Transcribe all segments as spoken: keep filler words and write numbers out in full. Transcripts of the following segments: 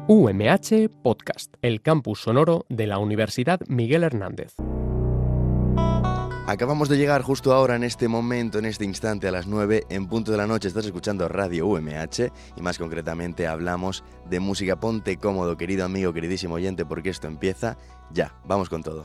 U M H Podcast, el campus sonoro de la Universidad Miguel Hernández. Acabamos de llegar justo ahora, en este momento, en este instante, a las nueve en punto de la noche. Estás escuchando Radio U M H y más concretamente hablamos de música. Ponte cómodo, querido amigo, queridísimo oyente, porque esto empieza ya. Vamos con todo.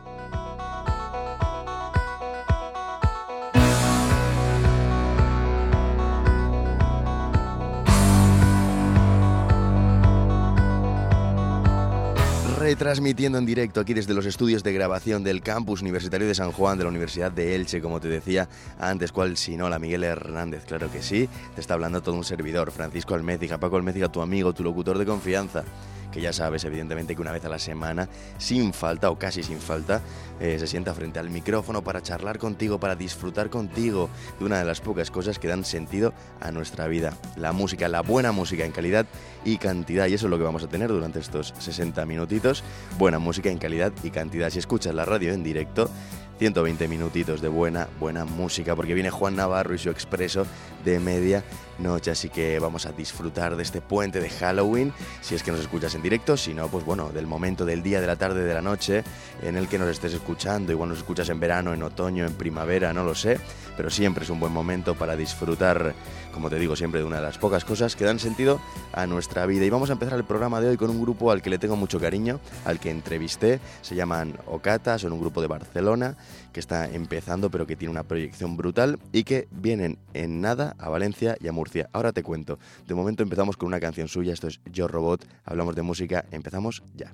Retransmitiendo en directo aquí desde los estudios de grabación del Campus Universitario de San Juan de la Universidad de Elche, como te decía antes, cual si no, la Miguel Hernández, claro que sí, te está hablando todo un servidor, Francisco Almécija, Paco Almécija, tu amigo, tu locutor de confianza, que ya sabes evidentemente que una vez a la semana, sin falta o casi sin falta, eh, se sienta frente al micrófono para charlar contigo, para disfrutar contigo de una de las pocas cosas que dan sentido a nuestra vida, la música, la buena música en calidad y cantidad, y eso es lo que vamos a tener durante estos sesenta minutitos, buena música en calidad y cantidad. Si escuchas la radio en directo, ciento veinte minutitos de buena, buena música, porque viene Juan Navarro y su expreso de media noche, así que vamos a disfrutar de este puente de Halloween, si es que nos escuchas en directo, si no, pues bueno, del momento del día, de la tarde, de la noche, en el que nos estés escuchando, igual nos escuchas en verano, en otoño, en primavera, no lo sé, pero siempre es un buen momento para disfrutar, como te digo, siempre de una de las pocas cosas que dan sentido a nuestra vida. Y vamos a empezar el programa de hoy con un grupo al que le tengo mucho cariño, al que entrevisté, se llaman Ocata, son un grupo de Barcelona, que está empezando pero que tiene una proyección brutal y que vienen en nada a Valencia y a Murcia. Ahora te cuento. De momento empezamos con una canción suya, esto es Yo Robot, hablamos de música, empezamos ya.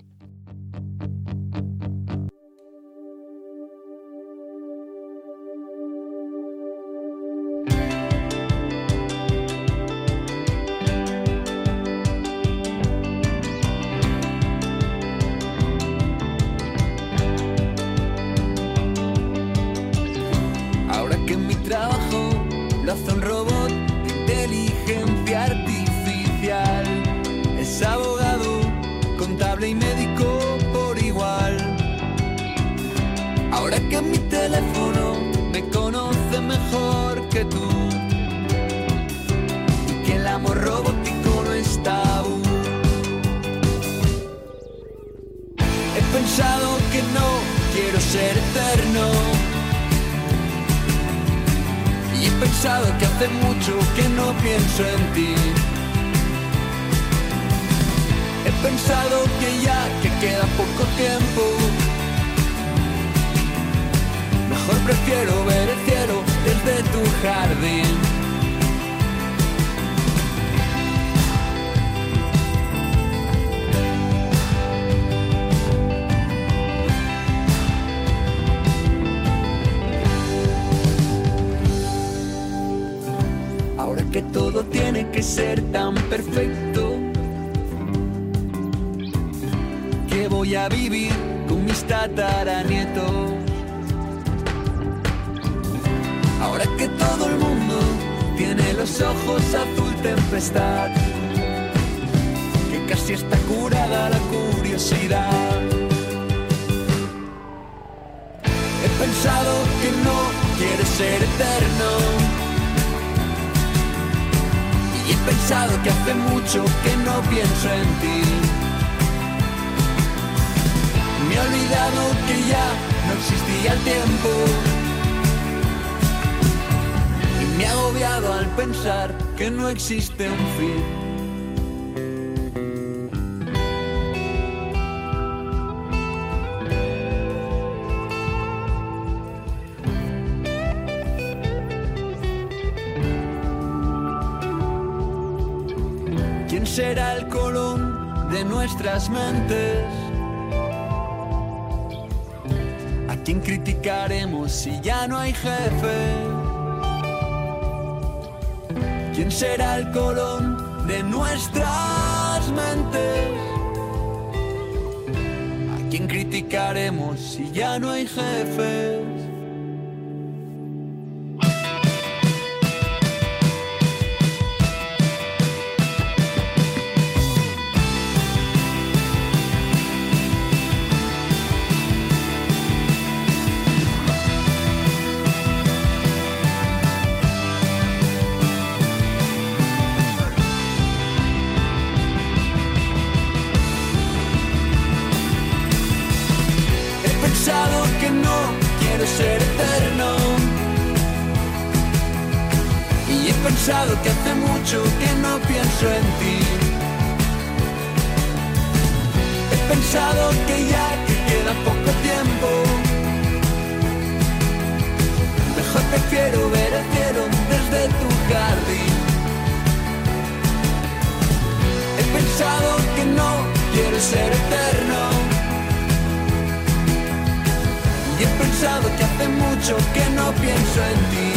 Y médico por igual. Ahora que mi teléfono me conoce mejor que tú y que el amor robótico no es tabú. He pensado que no quiero ser eterno y he pensado que hace mucho que no pienso en ti. He pensado que ya que queda poco tiempo, mejor prefiero ver el cielo desde tu jardín. Ahora que todo tiene que ser tan perfecto, voy a vivir con mis tataranietos. Ahora que todo el mundo tiene los ojos azul tempestad, que casi está curada la curiosidad. He pensado que no quieres ser eterno y he pensado que hace mucho que no pienso en ti. Me he olvidado que ya no existía el tiempo y me he agobiado al pensar que no existe un fin. ¿Quién será el Colón de nuestras mentes? ¿A quién criticaremos si ya no hay jefe? ¿Quién será el Colón de nuestras mentes? ¿A quién criticaremos si ya no hay jefes? que no quiero ser eterno. Y he pensado que hace mucho que no pienso en ti. He pensado que ya que queda poco tiempo, mejor prefiero ver el cielo desde tu jardín. He pensado que no quiero ser eterno. Y he pensado que hace mucho que no pienso en ti.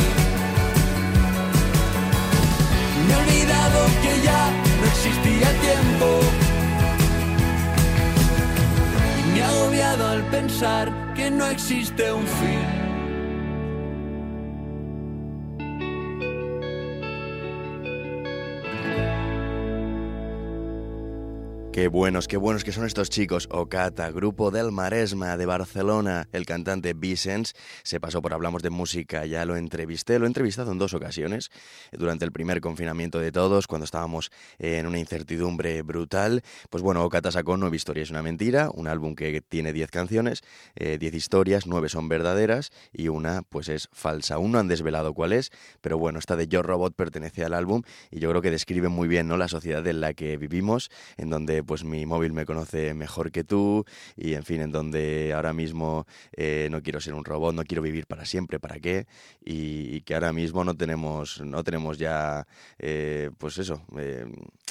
Me he olvidado que ya no existía el tiempo. Y me he agobiado al pensar que no existe un fin. Qué buenos, qué buenos que son estos chicos. Ocata, grupo del Maresma de Barcelona. El cantante Vicens se pasó por Hablamos de Música, ya lo entrevisté, lo he entrevistado en dos ocasiones, durante el primer confinamiento de todos, cuando estábamos en una incertidumbre brutal. Pues bueno, Ocata sacó Nueve historias y una mentira, un álbum que tiene diez canciones, eh, diez historias, nueve son verdaderas y una pues es falsa. Aún no han desvelado cuál es, pero bueno, esta de Yo Robot pertenece al álbum y yo creo que describe muy bien, ¿no?, la sociedad en la que vivimos, en donde pues mi móvil me conoce mejor que tú y en fin, en donde ahora mismo eh, no quiero ser un robot, no quiero vivir para siempre, ¿para qué? Y, y que ahora mismo no tenemos, no tenemos ya, eh, pues eso, eh,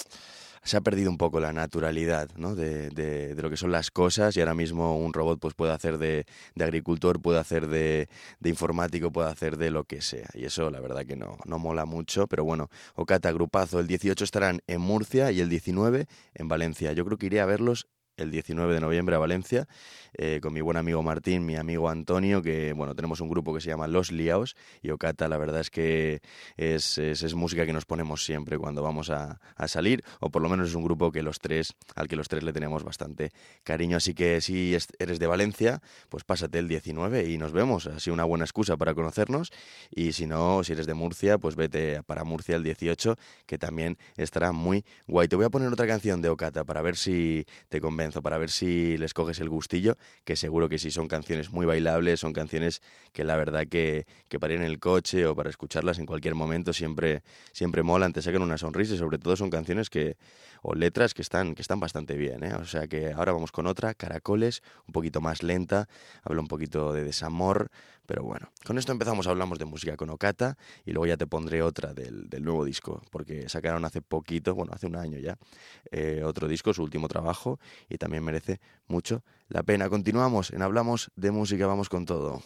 se ha perdido un poco la naturalidad, ¿no?, de, de, de lo que son las cosas, y ahora mismo un robot pues puede hacer de, de agricultor, puede hacer de, de informático, puede hacer de lo que sea, y eso la verdad que no, no mola mucho. Pero bueno, Ocata, grupazo. El dieciocho estarán en Murcia y el diecinueve en Valencia. Yo creo que iré a verlos el diecinueve de noviembre a Valencia, eh, con mi buen amigo Martín, mi amigo Antonio, que bueno, tenemos un grupo que se llama Los Liaos, y Ocata la verdad es que es, es, es música que nos ponemos siempre cuando vamos a, a salir, o por lo menos es un grupo que los tres, al que los tres le tenemos bastante cariño. Así que si eres de Valencia, pues pásate el diecinueve y nos vemos, así una buena excusa para conocernos, y si no, si eres de Murcia, pues vete para Murcia el dieciocho, que también estará muy guay. Te voy a poner otra canción de Ocata para ver si te convence, para ver si les coges el gustillo, que seguro que sí, son canciones muy bailables, son canciones que la verdad que, que para ir en el coche o para escucharlas en cualquier momento siempre, siempre molan, te sacan una sonrisa, y sobre todo son canciones que, o letras que están, que están bastante bien, ¿eh? O sea que ahora vamos con otra, Caracoles, un poquito más lenta, habla un poquito de desamor, pero bueno, con esto empezamos, Hablamos de Música con Ocata, y luego ya te pondré otra del, del nuevo disco, porque sacaron hace poquito, bueno, hace un año ya, eh, otro disco, su último trabajo, y también merece mucho la pena. Continuamos en Hablamos de Música, vamos con todo.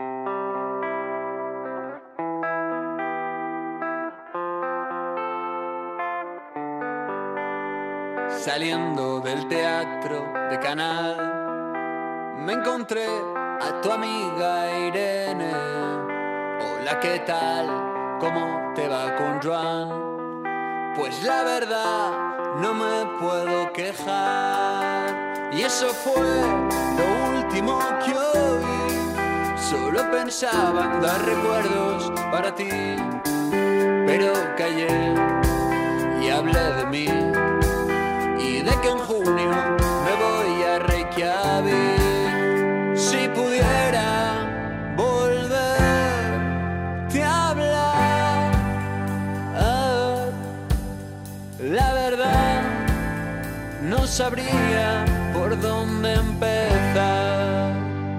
Saliendo del teatro de Canal, me encontré a tu amiga Irene. Hola, ¿qué tal? ¿Cómo te va con Joan? Pues la verdad no me puedo quejar, y eso fue lo último que oí. Solo pensaba en dar recuerdos para ti, pero callé y hablé de mí, y de que en junio me voy a Reykjavik. Si pudiera volverte a hablar, ah, la verdad no sabría por dónde empezar.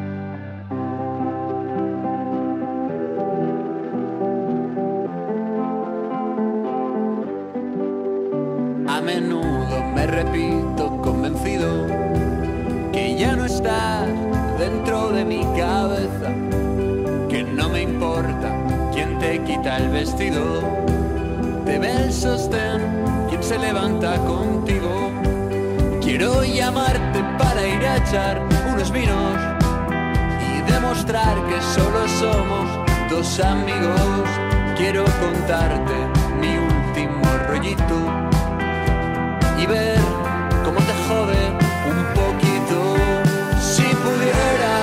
A menudo me repito convencido que ya no estás dentro de mi cabeza, que no me importa quién te quita el vestido, te ve el sostén, quién se levanta contigo. Quiero llamarte para ir a echar unos vinos y demostrar que solo somos dos amigos. Quiero contarte mi último rollito y ver cómo te jode un poquito. Si pudiera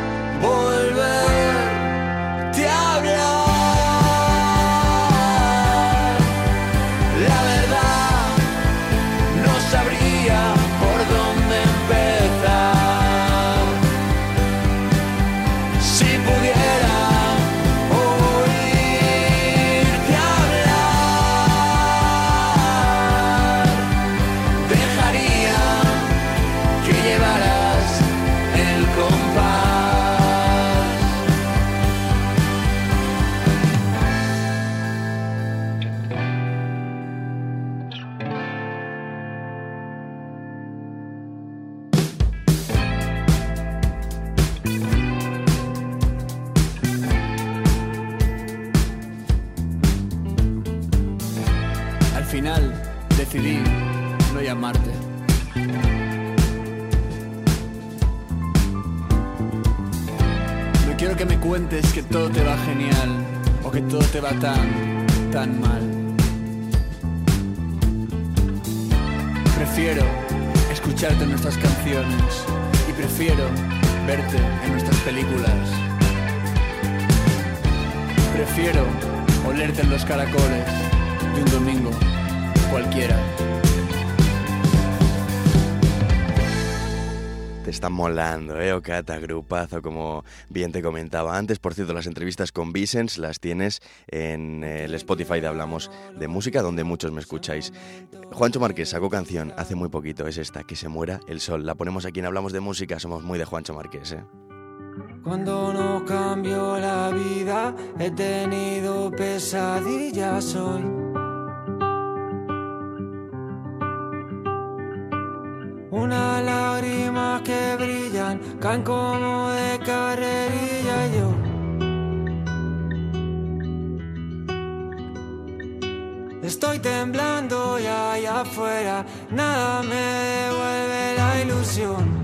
volverte a hablar, la verdad no sabría por dónde empezar. final decidí no llamarte. No quiero que me cuentes que todo te va genial o que todo te va tan, tan mal. Prefiero escucharte en nuestras canciones y prefiero verte en nuestras películas. Prefiero olerte en los caracoles de un domingo cualquiera. Te está molando, ¿eh, Okata? Grupazo, como bien te comentaba antes. Por cierto, las entrevistas con Vicens las tienes en el Spotify de Hablamos de Música, donde muchos me escucháis. Juancho Márquez sacó canción hace muy poquito, es esta, Que se muera el sol. La ponemos aquí en Hablamos de Música, somos muy de Juancho Márquez, ¿eh? Cuando no cambió la vida, he tenido pesadillas hoy. Unas lágrimas que brillan, caen como de carrerilla y yo estoy temblando y allá afuera nada me devuelve la ilusión.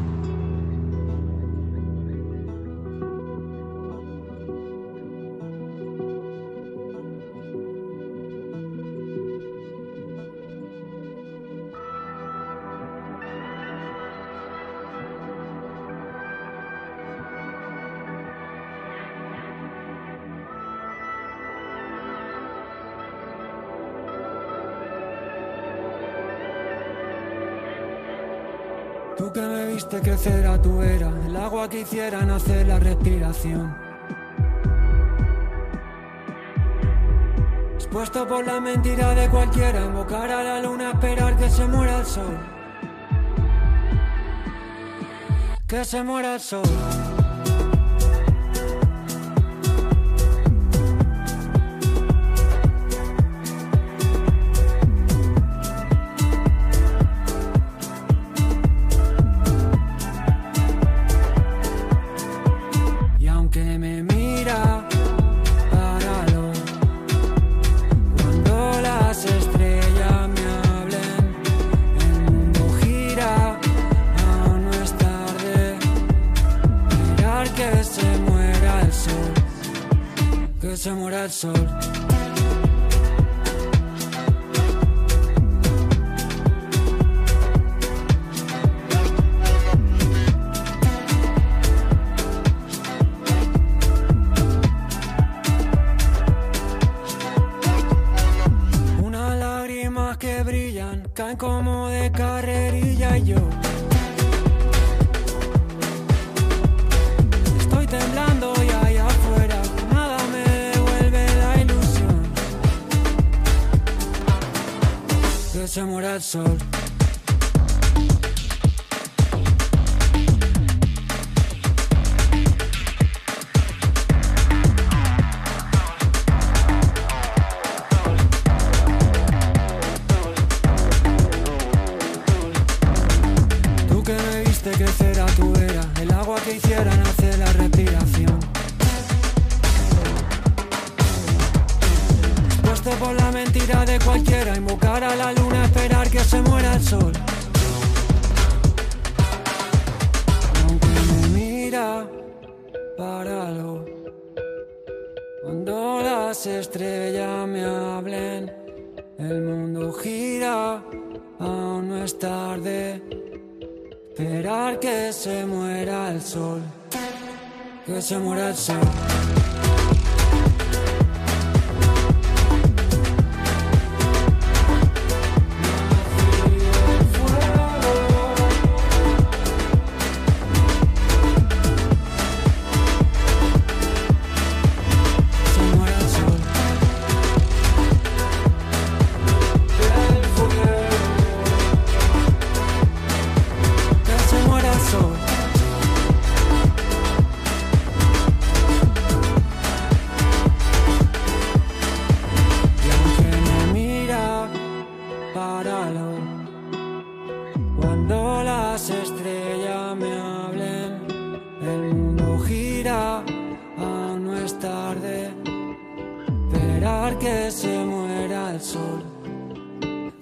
Tú que me viste crecer a tu era, el agua que hiciera nacer la respiración. Expuesto por la mentira de cualquiera, invocar a la luna, esperar que se muera el sol. Que se muera el sol. Se muera el sol. Unas lágrimas que brillan, caen como de carrerilla y yo estoy temblando y allá afuera nada me que se muera el sol. Tú que me viste crecer a tu era, el agua que hiciera nacer la respiración. Por la mentira de cualquiera, invocar a la luna, esperar que se muera el sol. Aunque me mira, páralo. Cuando las estrellas me hablen, el mundo gira, aún no es tarde. Esperar que se muera el sol, que se muera el sol.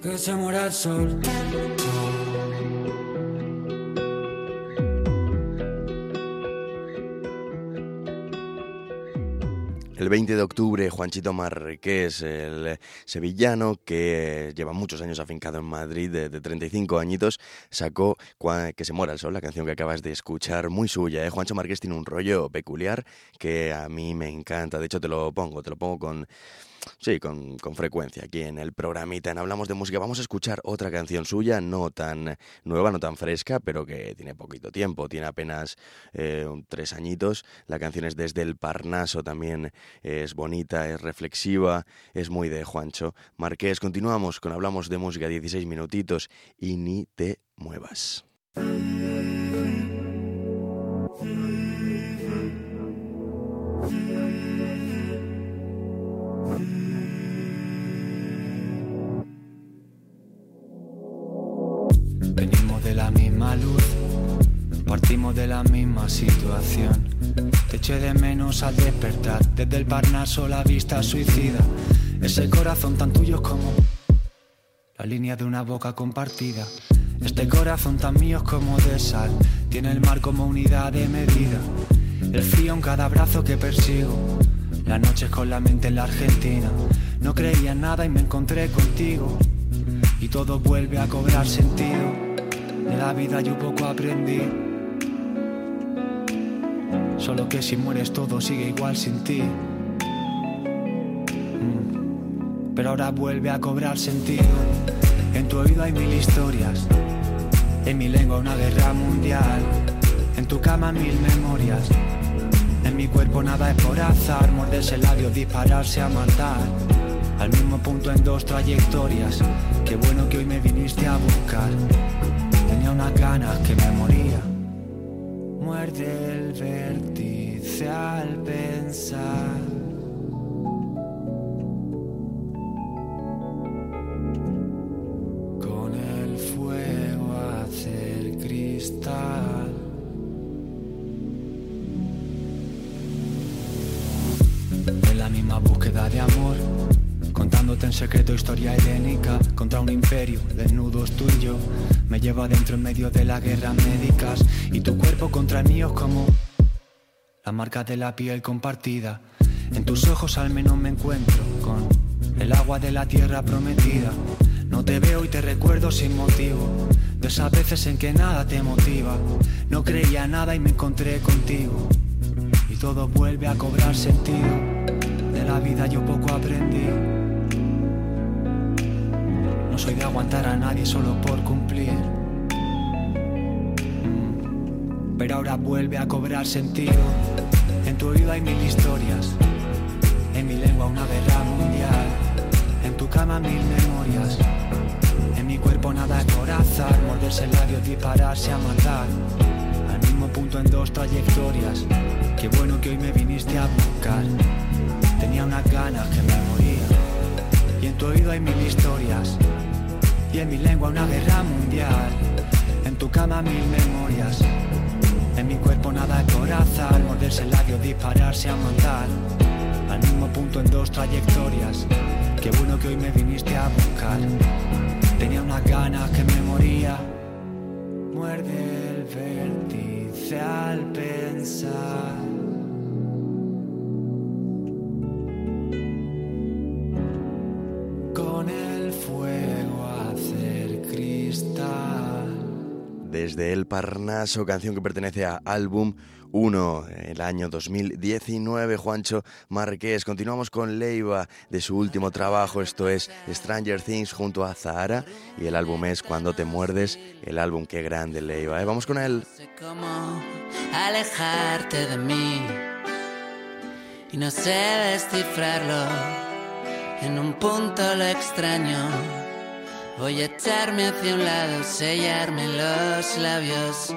que se muera el sol. El veinte de octubre, Juanchito Marqués, el sevillano que lleva muchos años afincado en Madrid, de, de treinta y cinco añitos, sacó Que se muera el sol, la canción que acabas de escuchar, muy suya, ¿eh? Juancho Marqués tiene un rollo peculiar que a mí me encanta, de hecho te lo pongo, te lo pongo con... Sí, con, con frecuencia aquí en el programita en Hablamos de Música. Vamos a escuchar otra canción suya, no tan nueva, no tan fresca, pero que tiene poquito tiempo, tiene apenas eh, tres añitos. La canción es Desde el Parnaso, también es bonita, es reflexiva, es muy de Juancho Marqués. Continuamos con Hablamos de Música, dieciséis minutitos y ni te muevas. Venimos de la misma luz, partimos de la misma situación. Te eché de menos al despertar, desde el Parnaso la vista suicida. Ese corazón tan tuyo como la línea de una boca compartida. Este corazón tan mío como de sal, tiene el mar como unidad de medida. El frío en cada brazo que persigo, las noches con la mente en la Argentina. No creía en nada y me encontré contigo, y todo vuelve a cobrar sentido. De la vida yo poco aprendí, solo que si mueres todo sigue igual sin ti. mm. Pero ahora vuelve a cobrar sentido. En tu oído hay mil historias, en mi lengua una guerra mundial, en tu cama mil memorias, en mi cuerpo nada es por azar. Morderse el labio, dispararse a matar, al mismo punto en dos trayectorias. Qué bueno que hoy me viniste a buscar, tenía unas ganas que me moría. Muerde el vértice al pensar, con el fuego hacer cristal. En la misma búsqueda de amor, contándote en secreto historia helénica, contra un imperio, desnudos tú y yo. Me llevo adentro en medio de las guerras médicas, y tu cuerpo contra el mío es como la marca de la piel compartida. En tus ojos al menos me encuentro con el agua de la tierra prometida. No te veo y te recuerdo sin motivo, de esas veces en que nada te motiva. No creía nada y me encontré contigo, y todo vuelve a cobrar sentido. De la vida yo poco aprendí, no soy de aguantar a nadie solo por cumplir. mm. Pero ahora vuelve a cobrar sentido. En tu oído hay mil historias, en mi lengua una guerra mundial, en tu cama mil memorias, en mi cuerpo nada es por azar. Morderse el labio, dispararse a matar, al mismo punto en dos trayectorias. Qué bueno que hoy me viniste a buscar, tenía unas ganas que me moría. Y en tu oído hay mil historias, y en mi lengua una guerra mundial, en tu cama mil memorias, en mi cuerpo nada es por azar. Morderse el labio, dispararse a matar, al mismo punto en dos trayectorias. Qué bueno que hoy me viniste a buscar, tenía unas ganas que me moría. Muerde el vértice al pensar, con el fuego hacer cristal. Desde el Parnaso, canción que pertenece a Álbum uno, el año dos mil diecinueve, Juancho Marqués. Continuamos con Leiva, de su último trabajo, esto es Stranger Things junto a Zahara, y el álbum es Cuando te muerdes, el álbum. Qué grande Leiva, ¿eh? Vamos con él. No sé cómo alejarte de mí, y no sé descifrarlo, en un punto lo extraño. Voy a echarme hacia un lado, sellarme los labios.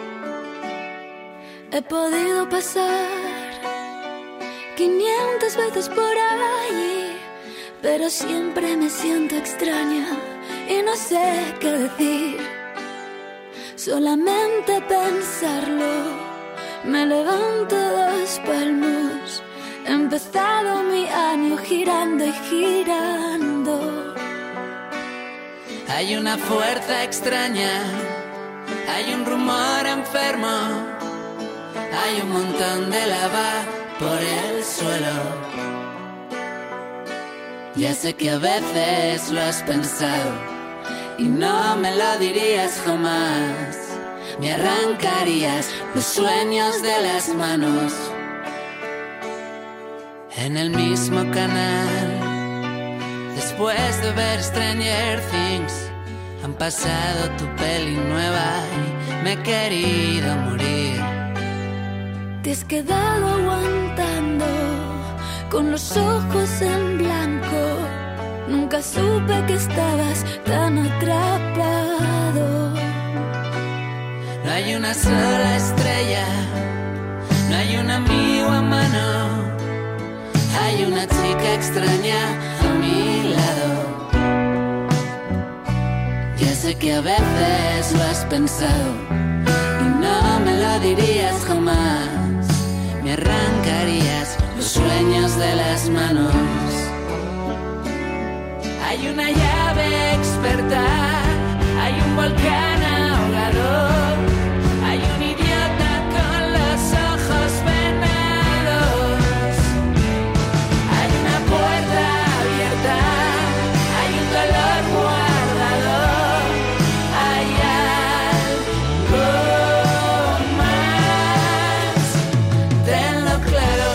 He podido pasar quinientas veces por allí, pero siempre me siento extraña y no sé qué decir. Solamente pensarlo, me levanto dos palmos. He empezado mi año girando y girando. Hay una fuerza extraña, hay un rumor enfermo, hay un montón de lava por el suelo. Ya sé que a veces lo has pensado y no me lo dirías jamás. Me arrancarías los sueños de las manos. En el mismo canal, después de ver Stranger Things, han pasado tu peli nueva y me he querido morir. Te has quedado aguantando con los ojos en blanco. Nunca supe que estabas tan atrapado. No hay una sola estrella, no hay un amigo a mano. Hay una chica extraña a mi lado. Ya sé que a veces lo has pensado y no me lo dirías jamás. Me arrancarías los sueños de las manos. Hay una llave experta, hay un volcán ahogador, hay un idiota con los ojos venados. Hay una puerta abierta, hay un dolor guardado, hay algo más. Tenlo claro.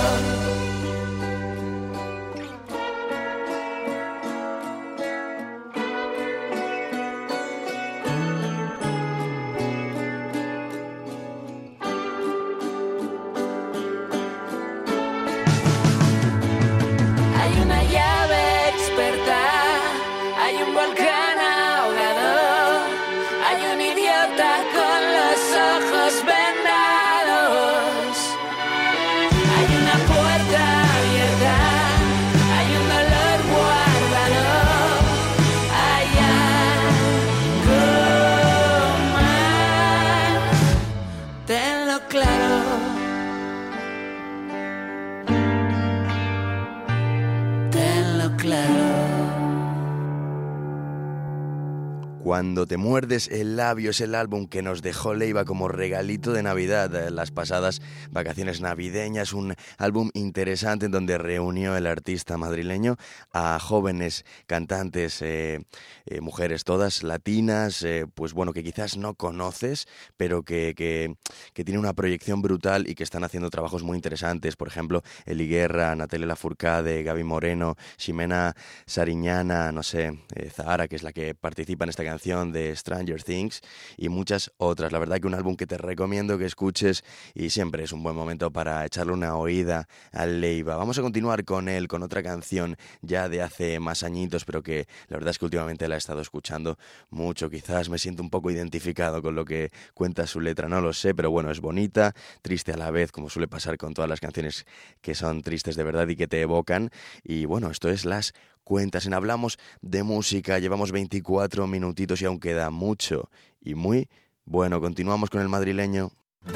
Cuando te muerdes el labio es el álbum que nos dejó Leiva como regalito de Navidad, las pasadas vacaciones navideñas, un álbum interesante en donde reunió el artista madrileño a jóvenes cantantes, eh, eh, mujeres todas latinas, eh, pues bueno, que quizás no conoces, pero que, que, que tienen una proyección brutal y que están haciendo trabajos muy interesantes. Por ejemplo, Eli Guerra, Natalia Lafourcade, Gaby Moreno, Ximena Sariñana, no sé, eh, Zahara, que es la que participa en esta canción de Stranger Things, y muchas otras. La verdad que un álbum que te recomiendo que escuches y siempre es un buen momento para echarle una oída al Leiva. Vamos a continuar con él, con otra canción ya de hace más añitos, pero que la verdad es que últimamente la he estado escuchando mucho. Quizás me siento un poco identificado con lo que cuenta su letra, no lo sé, pero bueno, es bonita, triste a la vez, como suele pasar con todas las canciones que son tristes de verdad y que te evocan. Y bueno, esto es Las Cuentas. En Hablamos de Música llevamos veinticuatro minutitos y aún queda mucho y muy bueno. Continuamos con el madrileño.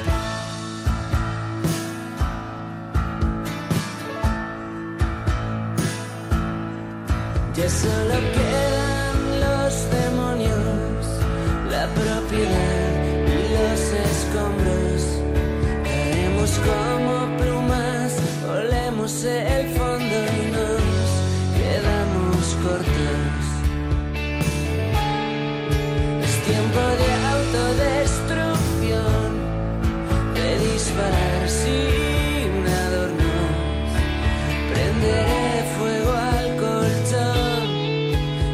Ya solo quedan los demonios, la propiedad y los escombros. Caemos como plumas, olemos el fondo y nos quedamos cortos. Es tiempo de autodestrucción, de disparar sin adornos. Prenderé fuego al colchón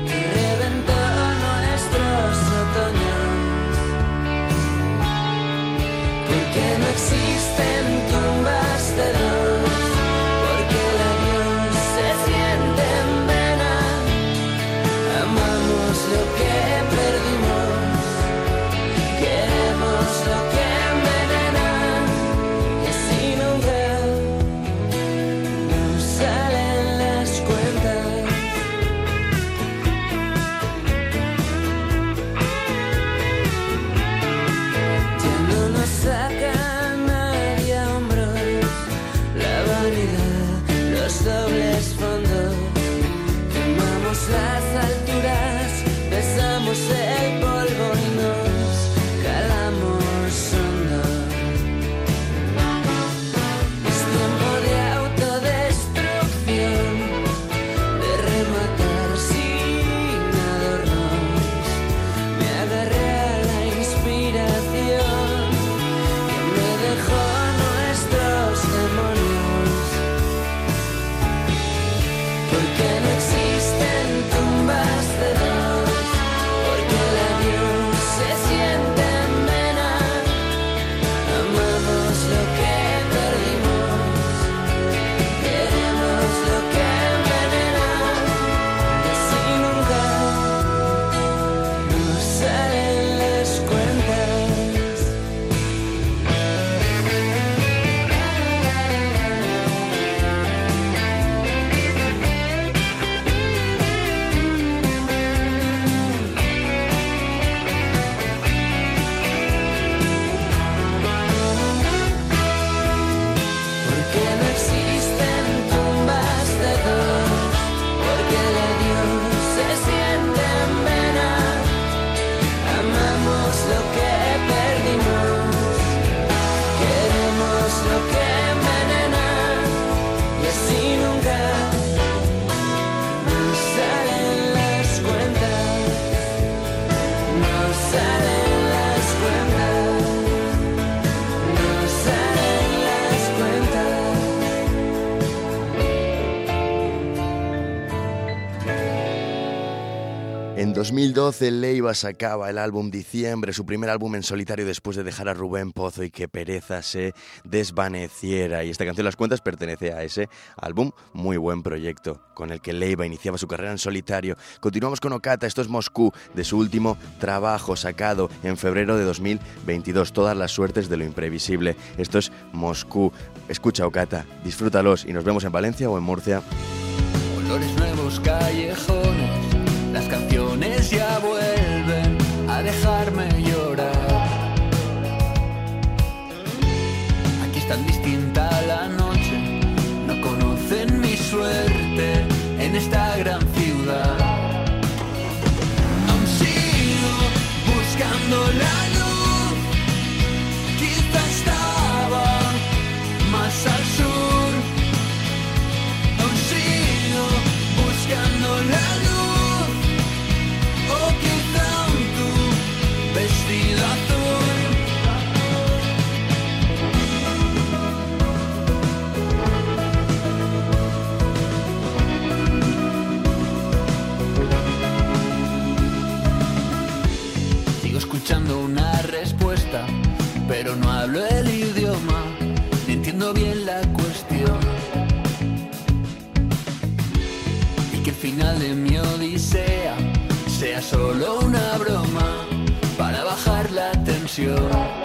dos mil doce, Leiva sacaba el álbum Diciembre, su primer álbum en solitario después de dejar a Rubén Pozo y que Pereza se desvaneciera. Y esta canción, Las Cuentas, pertenece a ese álbum, muy buen proyecto, con el que Leiva iniciaba su carrera en solitario. Continuamos con Okata, esto es Moscú, de su último trabajo sacado en febrero de dos mil veintidós, Todas las suertes de lo imprevisible. Esto es Moscú. Escucha, Okata, disfrútalos y nos vemos en Valencia o en Murcia. Olores nuevos, callejones, las canciones ya vuelven a dejarme llorar. Aquí es tan distinta la noche, no conocen mi suerte en esta gran ciudad. Aún sigo buscando la luz, quizá estaba más al sur. Aún sigo buscando la luz. Vestido azul. Sigo escuchando una respuesta, pero no hablo el idioma, ni entiendo bien la cuestión. Y que el final de mi odisea sea solo una broma para bajar la tensión.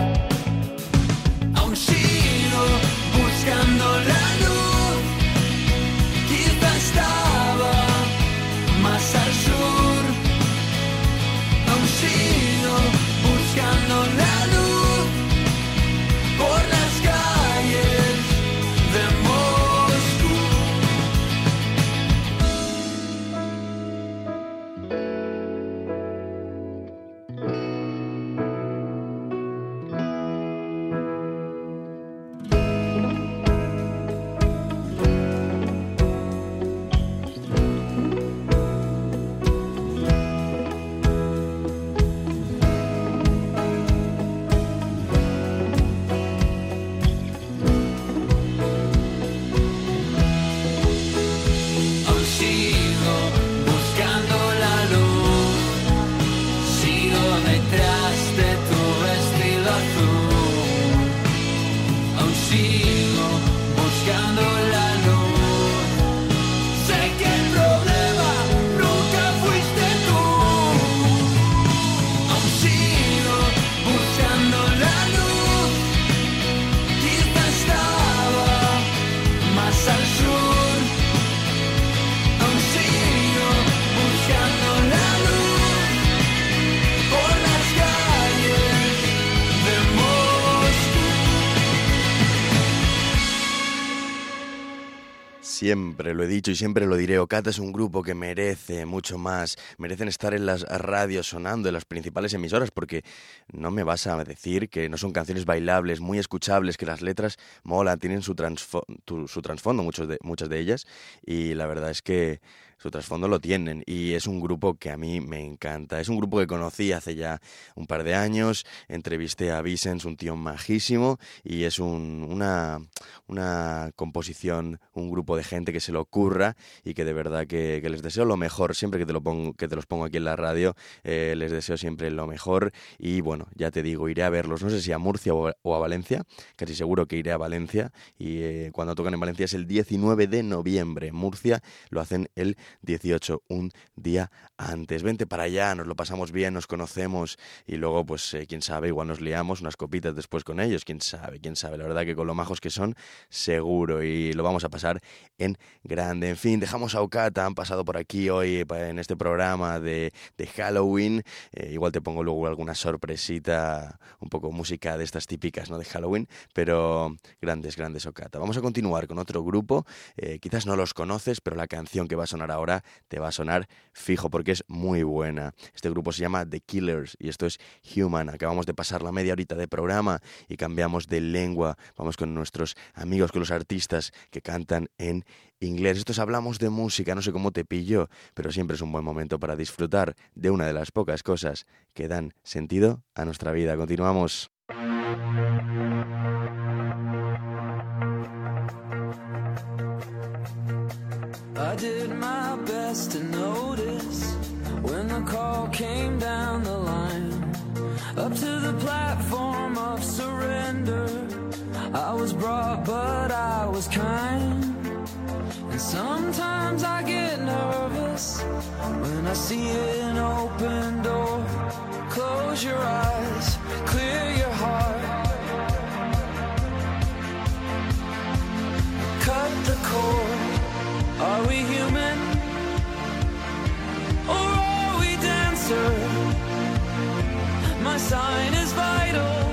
Aún sigo buscando la luz, quizá estaba más al sur. Aún sigo buscando la luz por las calles de Moscú. Siempre lo he dicho y siempre lo diré, Okata es un grupo que merece mucho más, merecen estar en las radios sonando, en las principales emisoras, porque no me vas a decir que no son canciones bailables, muy escuchables, que las letras molan, tienen su, transfo- tu, su trasfondo, muchos de, muchas de ellas, y la verdad es que su trasfondo lo tienen y es un grupo que a mí me encanta. Es un grupo que conocí hace ya un par de años, entrevisté a Vicens, un tío majísimo, y es un, una, una composición, un grupo de gente que se lo curra y que de verdad que, que les deseo lo mejor. Siempre que te, lo pongo, que te los pongo aquí en la radio, eh, les deseo siempre lo mejor y bueno, ya te digo, iré a verlos, no sé si a Murcia o a, o a Valencia, casi seguro que iré a Valencia y eh, cuando tocan en Valencia es el diecinueve de noviembre, Murcia lo hacen el dieciocho, un día antes. Vente para allá, nos lo pasamos bien, nos conocemos y luego, pues, eh, quién sabe, igual nos liamos unas copitas después con ellos, quién sabe, quién sabe. La verdad que con lo majos que son, seguro, y lo vamos a pasar en grande. En fin, dejamos a Okata, han pasado por aquí hoy en este programa de, de Halloween. Eh, igual te pongo luego alguna sorpresita, un poco música de estas típicas, ¿no?, de Halloween, pero grandes, grandes Okata. Vamos a continuar con otro grupo, eh, quizás no los conoces, pero la canción que va a sonar ahora te va a sonar fijo porque es muy buena. Este grupo se llama The Killers y esto es Human. Acabamos de pasar la media horita de programa y cambiamos de lengua. Vamos con nuestros amigos, con los artistas que cantan en inglés. Estos hablamos de música, no sé cómo te pillo, pero siempre es un buen momento para disfrutar de una de las pocas cosas que dan sentido a nuestra vida. Continuamos. I did my best to notice when the call came down the line, up to the platform of surrender. I was brought, but I was kind. And sometimes I get nervous when I see an open door. Close your eyes, clear your heart. Cut the cord. Are we human? Or are we dancer? My sign is vital.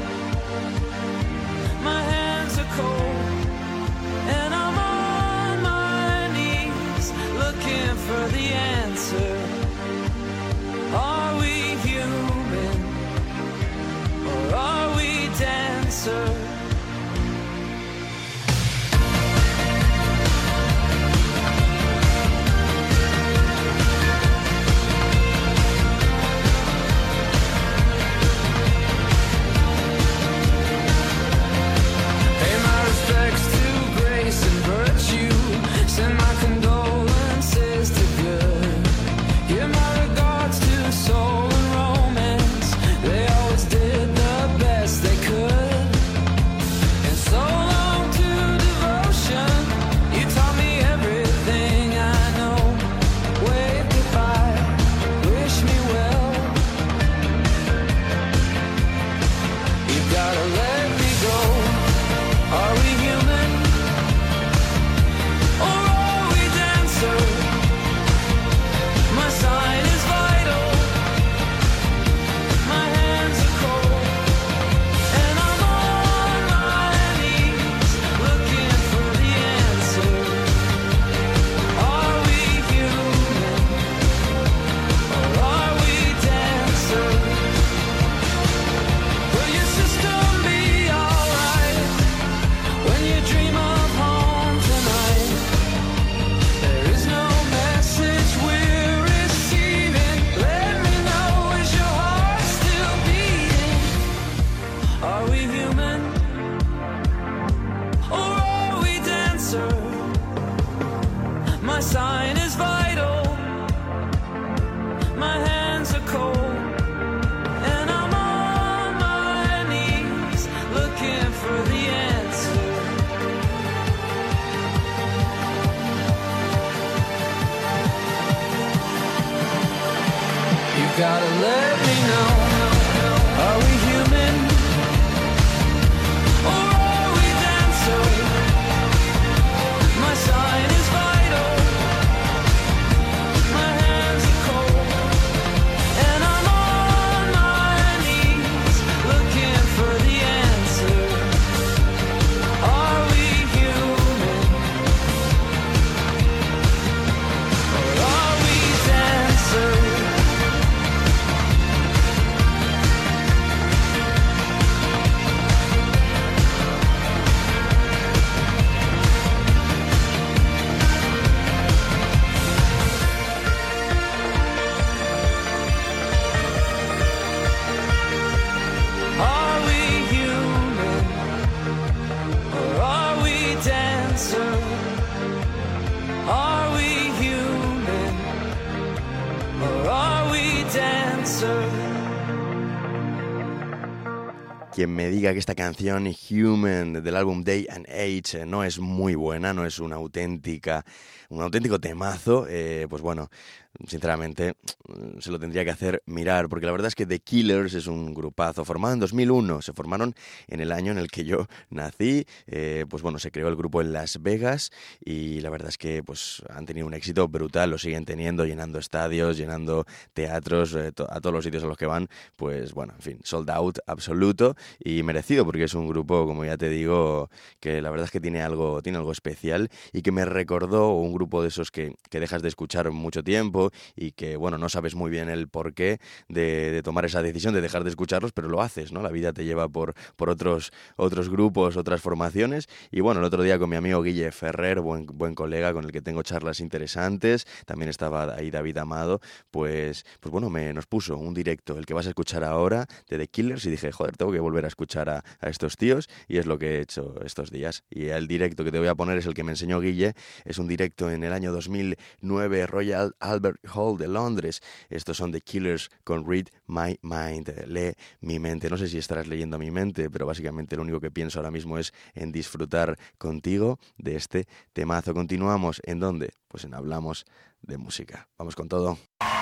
My hands are cold, and I'm on my knees looking for the answer. Are we human, or are we dancer? Send my condolences to good. Give my regards to soul and romance. They always did the best they could. And so long to devotion. You taught me everything I know. Wave goodbye, wish me well. You gotta let me go. Are we human? My sign is vital. My hands are cold, and I'm on my knees looking for the answer. Are we human, or are we dancer? Will your system be alright when you dream of home tonight? There is no message we're receiving. Let me know, is your heart still beating? Are we human, or are we dancer? My sign is vital. My hands are cold, and I'm on my knees looking for the answer. You gotta let me know. Are we human, or are we dancer? My sign is vital. My hands are cold, and I'm on my knees looking for the answer. Are we human, or are we dancer? Are we human, or are we dancer? Are we human, or are we dancer? Quien me diga que esta canción Human del álbum Day and Age no es muy buena, no es una auténtica, un auténtico temazo, eh, pues bueno, sinceramente se lo tendría que hacer mirar, porque la verdad es que The Killers es un grupazo formado en dos mil uno, se formaron en el año en el que yo nací, eh, pues bueno, se creó el grupo en Las Vegas y la verdad es que pues han tenido un éxito brutal, lo siguen teniendo, llenando estadios, llenando teatros, eh, to- a todos los sitios a los que van, pues bueno, en fin, sold out absoluto y merecido, porque es un grupo, como ya te digo, que la verdad es que tiene algo, tiene algo especial y que me recordó un grupo de esos que, que dejas de escuchar mucho tiempo y que, bueno, no sabes muy bien el porqué de, de tomar esa decisión de dejar de escucharlos, pero lo haces, ¿no? La vida te lleva por, por otros, otros grupos, otras formaciones. Y bueno, el otro día con mi amigo Guille Ferrer, buen, buen colega con el que tengo charlas interesantes, también estaba ahí David Amado, pues, pues bueno, me, nos puso un directo, el que vas a escuchar ahora, de The Killers, y dije, joder, tengo que volver a escuchar a, a estos tíos, y es lo que he hecho estos días. Y el directo que te voy a poner es el que me enseñó Guille, es un directo en el año dos mil nueve, Royal Albert Concert Hall de Londres. Estos son The Killers con Read My Mind, lee mi mente. No sé si estarás leyendo mi mente, pero básicamente lo único que pienso ahora mismo es en disfrutar contigo de este temazo. Continuamos, ¿en dónde? Pues en Hablamos de Música. Vamos con todo.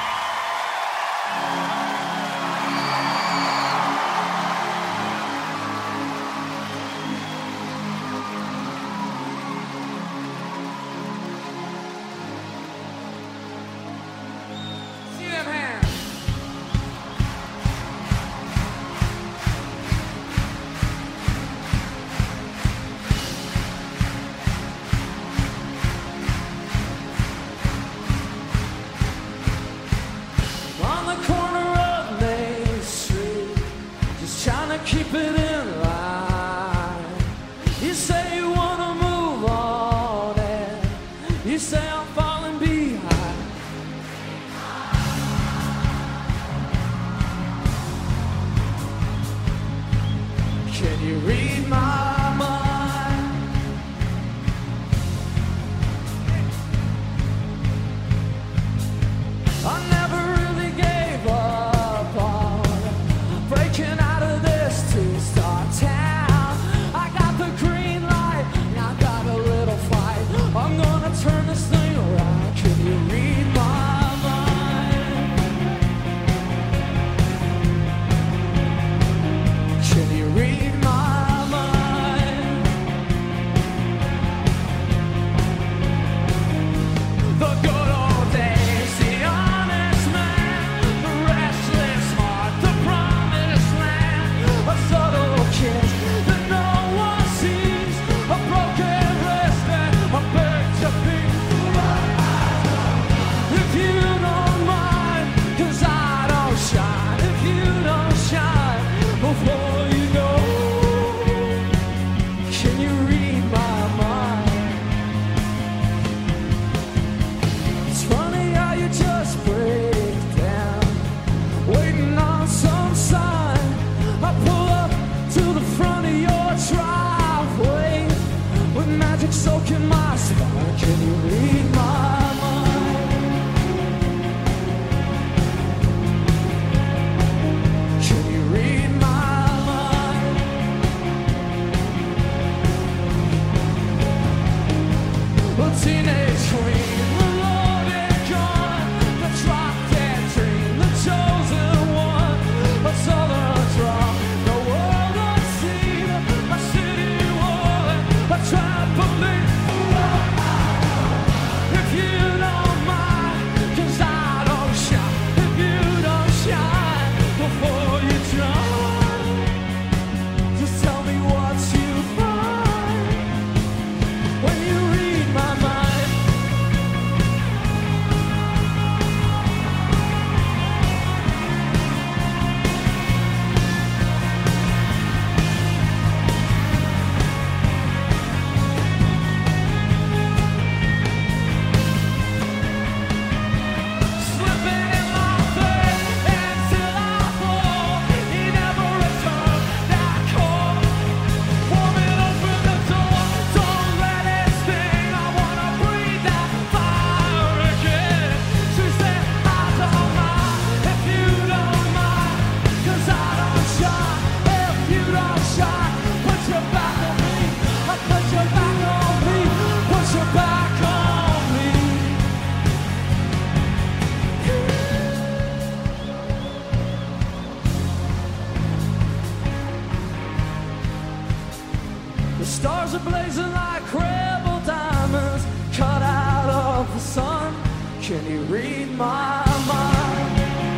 Stars are blazing like rebel diamonds cut out of the sun. Can you read my mind?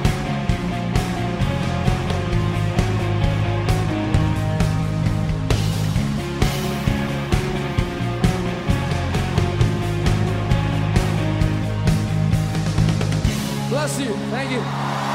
Bless you. Thank you.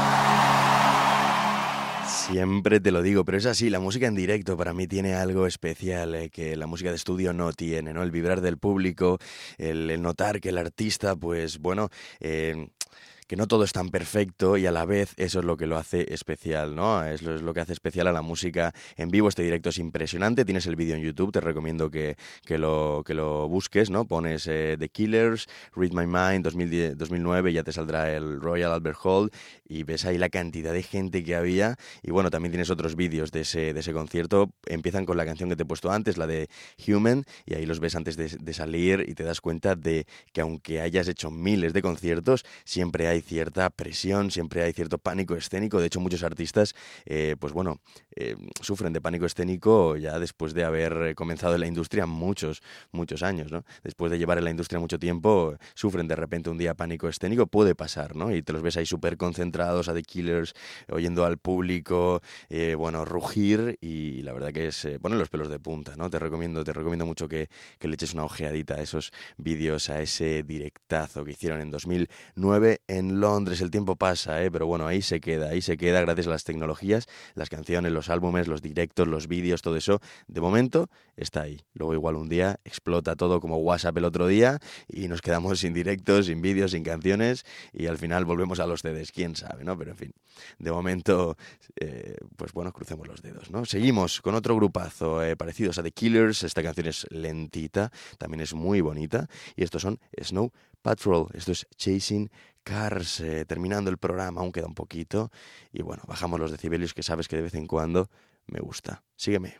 Siempre te lo digo, pero es así, la música en directo para mí tiene algo especial eh, que la música de estudio no tiene, ¿no? El vibrar del público, el, el notar que el artista, pues bueno, eh, que no todo es tan perfecto y a la vez eso es lo que lo hace especial, ¿no? Es lo, es lo que hace especial a la música en vivo. Este directo es impresionante. Tienes el vídeo en YouTube, te recomiendo que, que, lo, que lo busques, ¿no? Pones eh, The Killers, Read My Mind, dos mil diez, dos mil nueve, ya te saldrá el Royal Albert Hall y ves ahí la cantidad de gente que había. Y bueno, también tienes otros vídeos de ese, de ese concierto. Empiezan con la canción que te he puesto antes, la de Human, y ahí los ves antes de, de salir y te das cuenta de que aunque hayas hecho miles de conciertos, siempre hay cierta presión, siempre hay cierto pánico escénico. De hecho, muchos artistas, eh, pues bueno, eh, sufren de pánico escénico ya después de haber comenzado en la industria muchos, muchos años, ¿no? Después de llevar en la industria mucho tiempo, sufren de repente un día pánico escénico, puede pasar, ¿no? Y te los ves ahí súper concentrados a The Killers, oyendo al público, eh, bueno, rugir, y la verdad que es eh, poner los pelos de punta, ¿no? Te recomiendo, te recomiendo mucho que, que le eches una ojeadita a esos vídeos, a ese directazo que hicieron en dos mil nueve en Londres. El tiempo pasa, ¿eh? Pero bueno, ahí se queda, ahí se queda gracias a las tecnologías, las canciones, los álbumes, los directos, los vídeos, todo eso, de momento está ahí. Luego igual un día explota todo como WhatsApp el otro día y nos quedamos sin directos, sin vídeos, sin canciones y al final volvemos a los C Ds, quién sabe, ¿no? Pero en fin, de momento, eh, pues bueno, crucemos los dedos, ¿no? Seguimos con otro grupazo eh, parecidos a The Killers. Esta canción es lentita, también es muy bonita y estos son Snow Patrol, esto es Chasing Cars. Eh, terminando el programa, aún queda un poquito y bueno, bajamos los decibelios que sabes que de vez en cuando me gusta. Sígueme.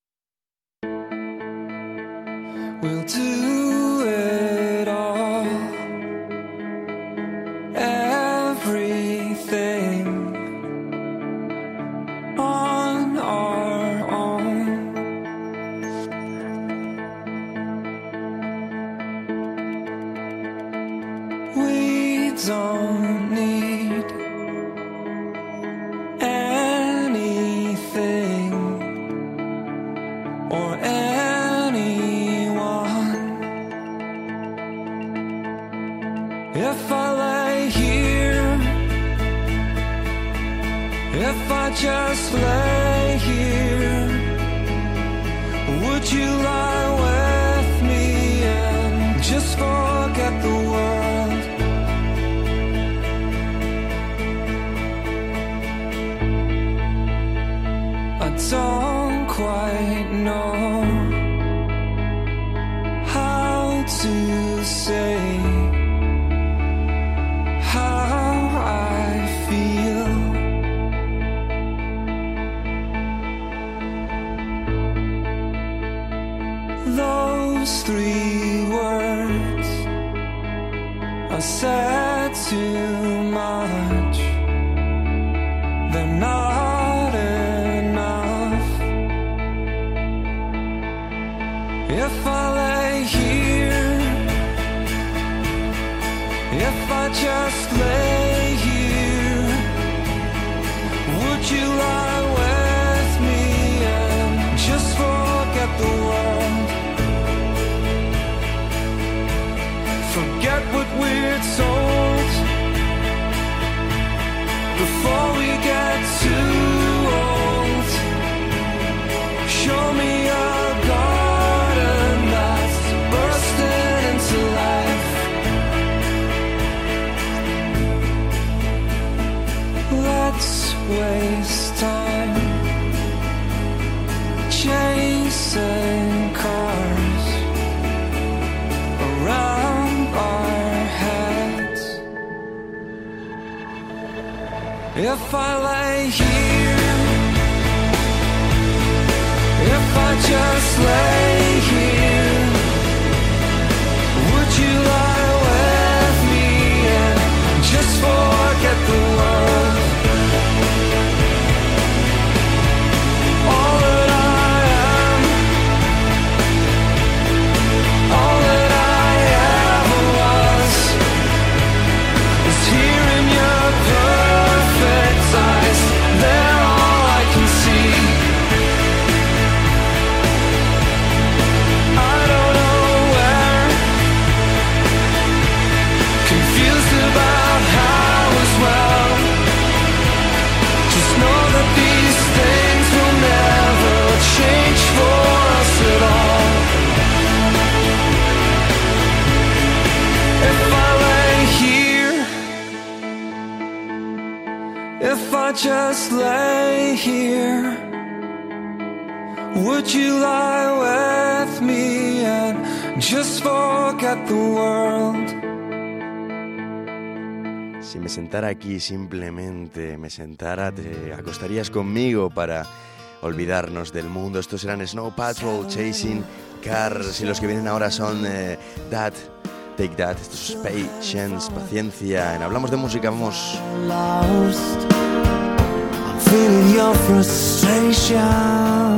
We'll do it all, everything on our own. We don't need anything or if I lay here, if I just lay here, would you lie with me and just forget the world? I don't quite know how to say three words I said too much. They're not enough. If I lay here, if I just lay here, would you lie with me and just forget the world? Forget what we're told before we get too old. Show me a garden that's bursting into life. Let's waste time chasing cars around our heads. If I lay here, if I just lay here, would you lie with me and just forget the world? All that I am, all that I ever was, is here in your perfect eyes. They're all I can see. I don't know where, confused about how just lay here? Would you lie with me and just forget the world? Si me sentara aquí, simplemente me sentara, te acostarías conmigo para olvidarnos del mundo. Estos eran Snow Patrol, Chasing Cars, y los que vienen ahora son eh, That, Take That, esto es Patience, paciencia. En Hablamos de Música vamos. Lost. I'm feeling your frustration,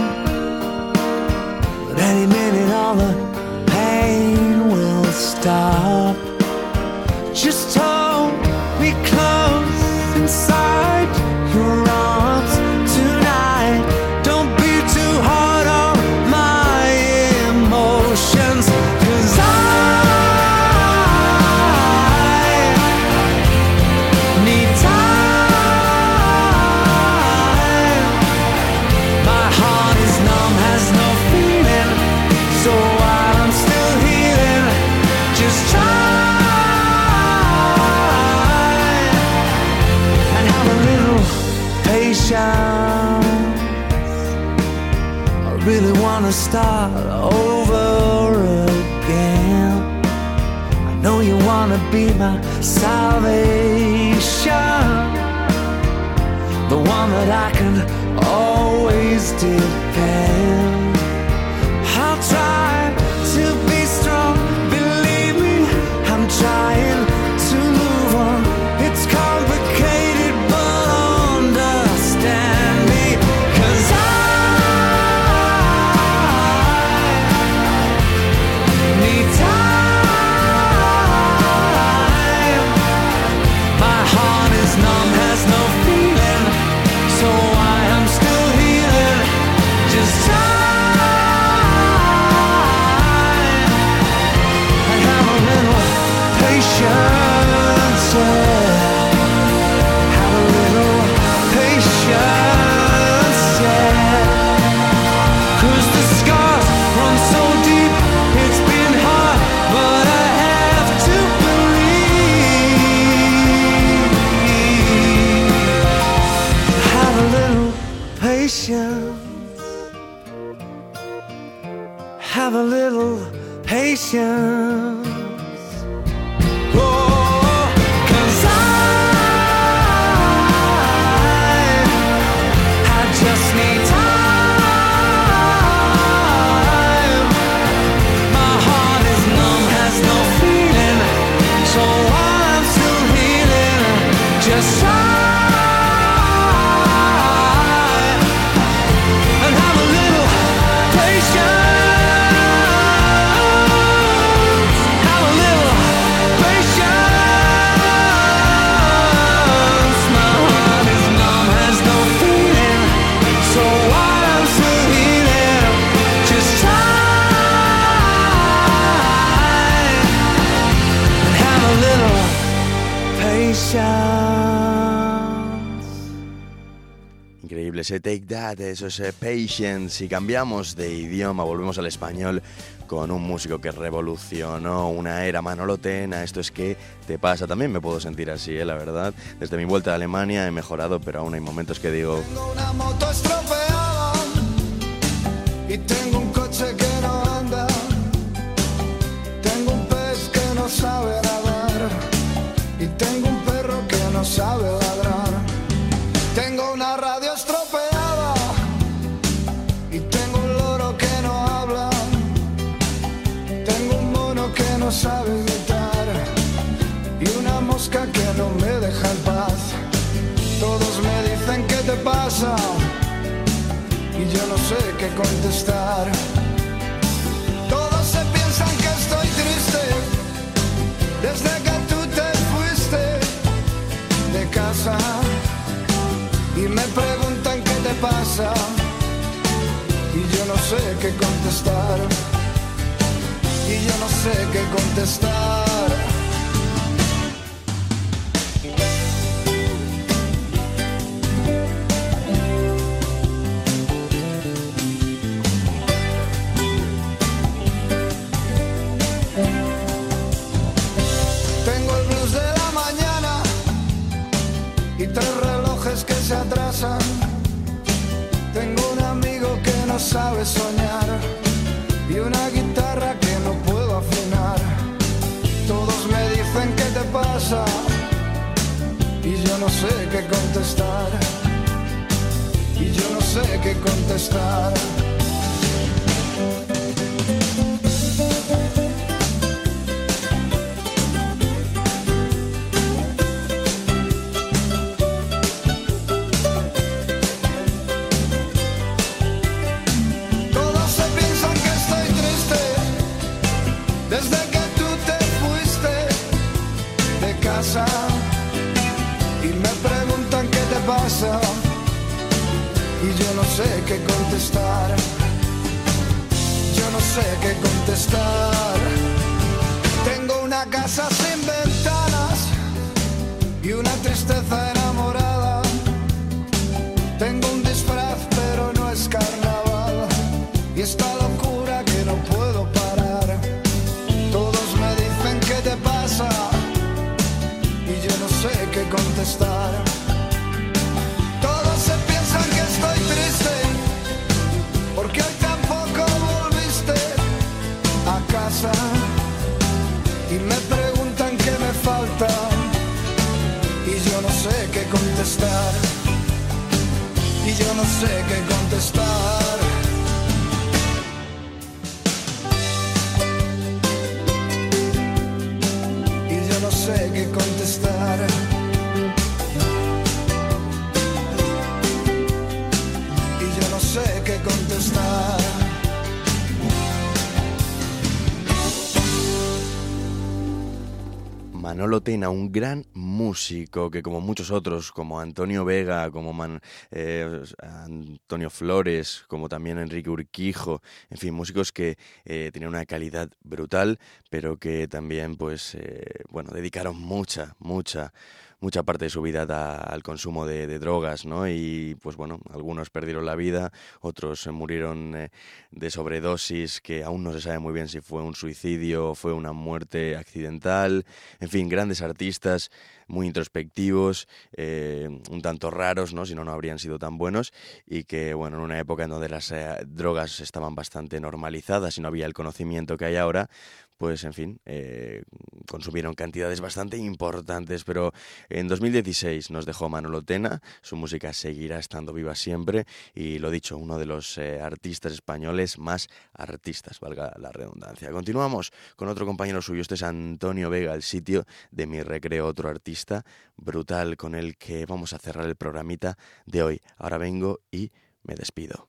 but any minute all the pain will stop. Just hold me close inside your arms tonight. Don't be too hard on my emotions, 'cause I need time. My heart is numb, has no feeling, so while I'm still healing, just try. I really wanna start over again. I know you wanna be my salvation, the one that I can always depend. I'll try to be strong, believe me, I'm trying to move on. It's complicated, but understand me, 'cause I need time. My heart is numb, has no feeling, so I am still healing. Just time and have a little patience, yeah. Have a little patience, yeah. 'Cause the scars run so deep, it's been hard, but I have to believe. Have a little patience. Have a little patience. Oh, 'cause I, I just need time. My heart is numb, has no feeling, so I'm still healing. Just try and have a little patience. Have a little patience. My heart is numb, has no feeling, so while I'm still healing, just try and have a little patience. Increíble ese Take That, eso es eh, Patience. Y cambiamos de idioma, volvemos al español con un músico que revolucionó una era, Manolo Tena. Esto es ¿Qué te pasa? También me puedo sentir así, eh, la verdad. Desde mi vuelta a Alemania he mejorado, pero aún hay momentos que digo... Tengo una moto estropeada y tengo un coche que no anda. Tengo un pez que no sabe nadar y tengo un perro que no sabe ladrar. Tengo una radio estropeada y tengo un loro que no habla. Tengo un mono que no sabe gritar y una mosca que no me deja en paz. Todos me dicen ¿qué te pasa? Y yo no sé qué contestar. Todos se piensan que estoy triste desde que tú te fuiste de casa y me preguntan ¿qué te pasa? Y yo no sé qué contestar. Y yo no sé qué contestar. Tengo el blues de la mañana y tres relojes que se atrasan. Tengo un amigo que no sabe soñar y una guitarra que no puedo afinar. Todos me dicen ¿qué te pasa? Y yo no sé qué contestar. Y yo no sé qué contestar. Todos se piensan que estoy triste desde que tú te fuiste de casa y me preguntan qué te pasa. Y yo no sé qué contestar. Yo no sé qué contestar. Tengo una casa sin ventanas y una tristeza enamorada. Tengo un disfraz pero no es carnaval. Y esta locura que no puedo parar. Todos me dicen ¿qué te pasa? Y yo no sé qué contestar. Estoy triste porque hoy tampoco volviste a casa y me preguntan qué me falta y yo no sé qué contestar. Y yo no sé qué contestar. Y yo no sé qué contestar. No sé qué contestar. Manolo Tena, un gran músico que como muchos otros, como Antonio Vega, como Man, eh, Antonio Flores, como también Enrique Urquijo, en fin, músicos que eh, tenían una calidad brutal, pero que también, pues, eh, bueno, dedicaron mucha, mucha, mucha parte de su vida a, al consumo de, de drogas, ¿no? Y, pues bueno, algunos perdieron la vida, otros murieron eh, de sobredosis, que aún no se sabe muy bien si fue un suicidio o fue una muerte accidental. En fin, grandes artistas, muy introspectivos, eh, un tanto raros, ¿no? Si no, no habrían sido tan buenos, y que, bueno, en una época en donde las eh, drogas estaban bastante normalizadas y no había el conocimiento que hay ahora, pues, en fin, eh, consumieron cantidades bastante importantes, pero en dos mil dieciséis nos dejó Manolo Tena, su música seguirá estando viva siempre, y lo dicho, uno de los eh, artistas españoles más artistas, valga la redundancia. Continuamos con otro compañero suyo, este es Antonio Vega, El sitio de mi recreo, otro artista brutal con el que vamos a cerrar el programita de hoy. Ahora vengo y me despido.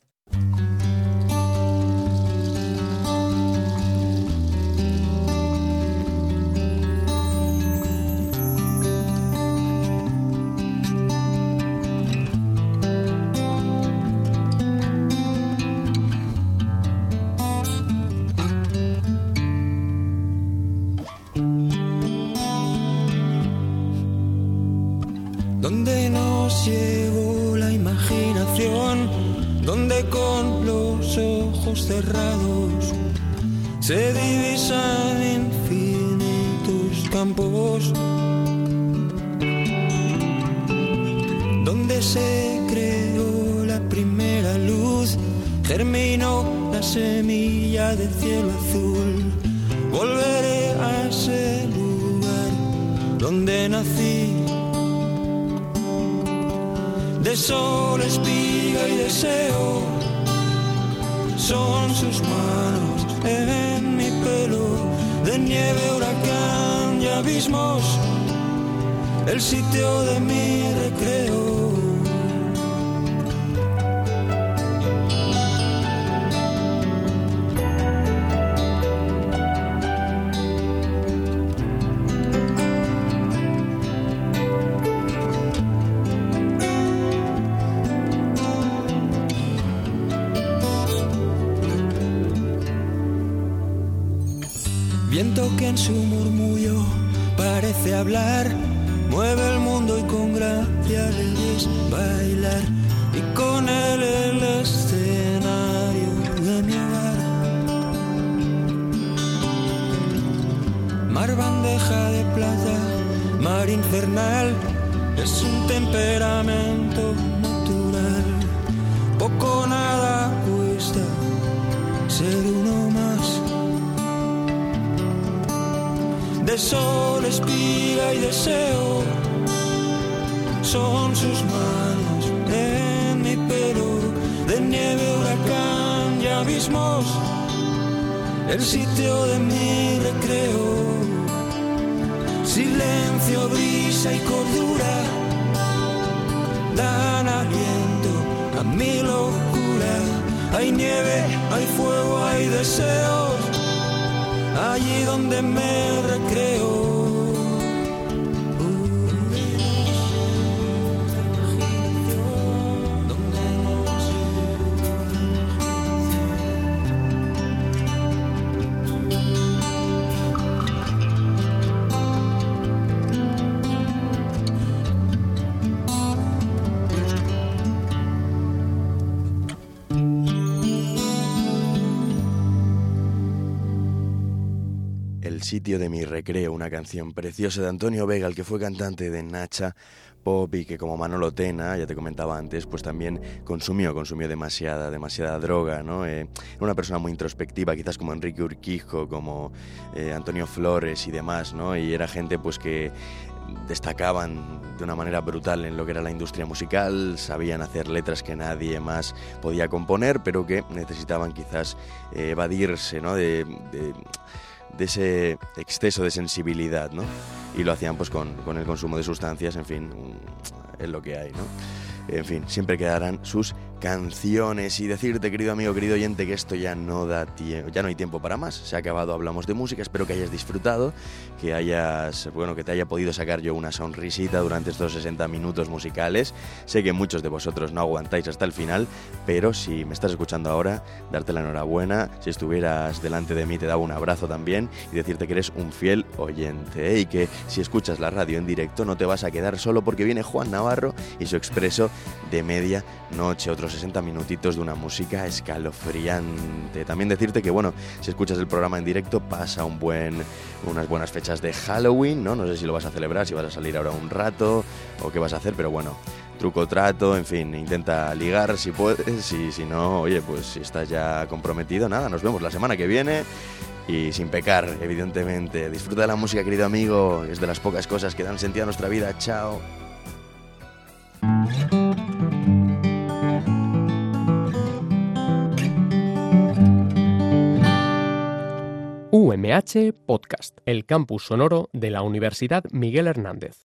Donde nos llevó la imaginación, donde con los ojos cerrados se divisan infinitos campos, donde se creó la primera luz, germinó la semilla del cielo azul. Volveré a ese lugar donde nací. De sol, espiga y deseo son sus manos en mi pelo. De nieve, huracán y abismos, el sitio de mi recreo. Viento que en su murmullo parece hablar, mueve el mundo y con gracia le ves bailar, y con él el escenario de mi hogar. Mar bandeja de plata, mar infernal, es un temperamento respira y deseo. Son sus manos en mi pelo, de nieve, huracán y abismos, el sitio de mi recreo. Silencio, brisa y cordura dan aliento a mi locura. Hay nieve, hay fuego, hay deseos, allí donde me recreo. Sitio de mi recreo, una canción preciosa de Antonio Vega, el que fue cantante de Nacha Pop y que como Manolo Tena, ya te comentaba antes, pues también consumió, consumió demasiada, demasiada droga, ¿no? Eh, era una persona muy introspectiva, quizás como Enrique Urquijo, como eh, Antonio Flores y demás, ¿no? Y era gente pues que destacaban de una manera brutal en lo que era la industria musical, sabían hacer letras que nadie más podía componer, pero que necesitaban quizás eh, evadirse, ¿no? De... de de ese exceso de sensibilidad, ¿no? Y lo hacían pues con, con el consumo de sustancias, en fin, es lo que hay, ¿no? En fin, siempre quedarán sus canciones. Y decirte, querido amigo, querido oyente, que esto ya no da tiempo, ya no hay tiempo para más. Se ha acabado, hablamos de música. Espero que hayas disfrutado, que hayas, bueno, que te haya podido sacar yo una sonrisita durante estos sesenta minutos musicales. Sé que muchos de vosotros no aguantáis hasta el final, pero si me estás escuchando ahora, darte la enhorabuena. Si estuvieras delante de mí, te daba un abrazo también y decirte que eres un fiel oyente, ¿eh? Y que si escuchas la radio en directo no te vas a quedar solo, porque viene Juan Navarro y su expreso de media noche, otros sesenta minutitos de una música escalofriante. También decirte que, bueno, si escuchas el programa en directo, pasa un buen, unas buenas fechas de Halloween, ¿no? No sé si lo vas a celebrar, si vas a salir ahora un rato o qué vas a hacer, pero bueno, truco, trato, en fin, intenta ligar si puedes, y si no, oye, pues si estás ya comprometido, nada, nos vemos la semana que viene. Y sin pecar, evidentemente. Disfruta de la música, querido amigo, es de las pocas cosas que dan sentido a nuestra vida. Chao. U M H Podcast, el campus sonoro de la Universidad Miguel Hernández.